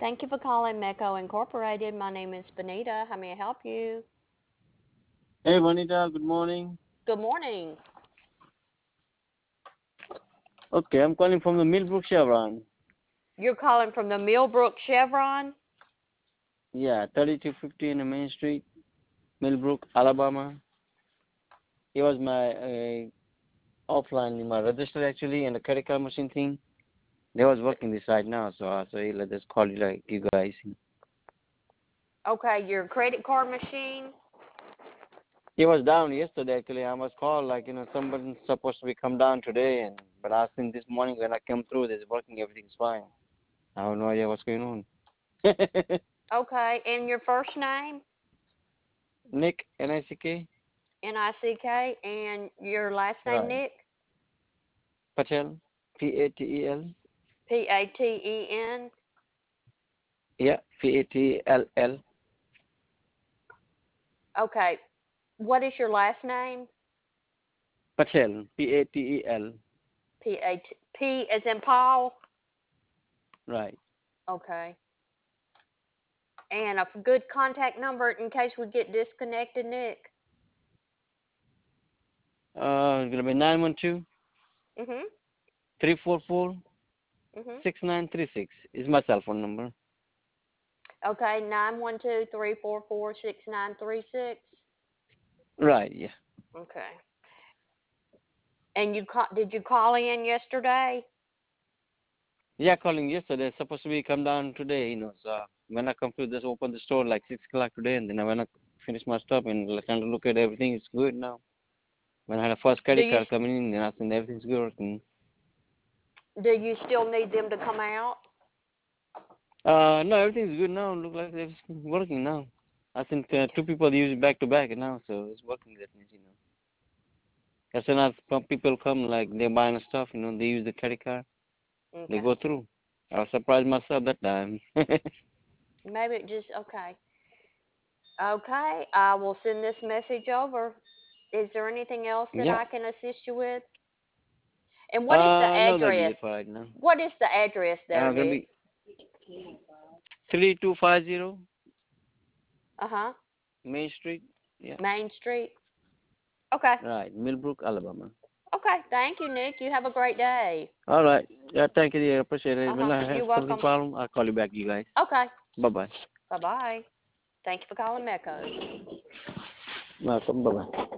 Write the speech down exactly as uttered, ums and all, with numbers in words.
Thank you for calling Mecco Incorporated. My name is Benita. How may I help you? Hey, Vanita, good morning. Good morning. Okay, I'm calling from the Millbrook Chevron. You're calling from the Millbrook Chevron? Yeah, thirty-two fifty in the Main Street, Millbrook, Alabama. It was my uh, offline in my register actually, and the credit card machine thing. They was working this right now, so I said, hey, let's just call you like you guys. Okay, your credit card machine? It was down yesterday actually. I was called like you know somebody's supposed to be come down today, and but I think this morning when I came through, it's working, everything's fine. I have no idea what's going on. Okay, and your first name? Nick, N I C K. N I C K, and your last name, Right. Nick? Patel, P A T E L. P A T E N? Yeah, P A T L L. Okay, what is your last name? Patel, P A T E L. P A T P as in Paul? Right. Okay. And a good contact number in case we get disconnected, Nick? Uh, it's gonna be nine one two Mhm. three four four Mhm. six nine three six. Is my cell phone number. Okay, nine one two three four four six nine three six. Right. Yeah. Okay. And you call, did you call in yesterday? Yeah, calling yesterday. Supposed to be come down today. You know, so when I come to just open the store like six o'clock today, and then when I finish my stuff and kind of look at everything, it's good now. When I had a first Do credit you card coming in, and I think everything's good. And, do you still need them to come out? uh, no, everything's good now. Look like it's working now. I think uh, two people use it back to back now, so it's working. That means, you know. As soon as some people come, like they're buying stuff, you know, they use the credit card, they Okay. go through. I was surprised myself that time. Maybe it just okay. Okay, I will send this message over. Is there anything else that Yeah. I can assist you with? And what is the Uh, no, that'll be address? it for right now. What is the address there, Uh, gonna Nick? be three two five zero Uh-huh. Main Street. Yeah. Main Street. Okay. Right, Millbrook, Alabama. Okay. Thank you, Nick. You have a great day. All right. Yeah, thank you, dear. Appreciate it. When Uh-huh. I have You're something welcome. problem, I'll call you back, you guys. Okay. Bye bye. Bye-bye. Thank you for calling Mecco. Welcome. Bye bye.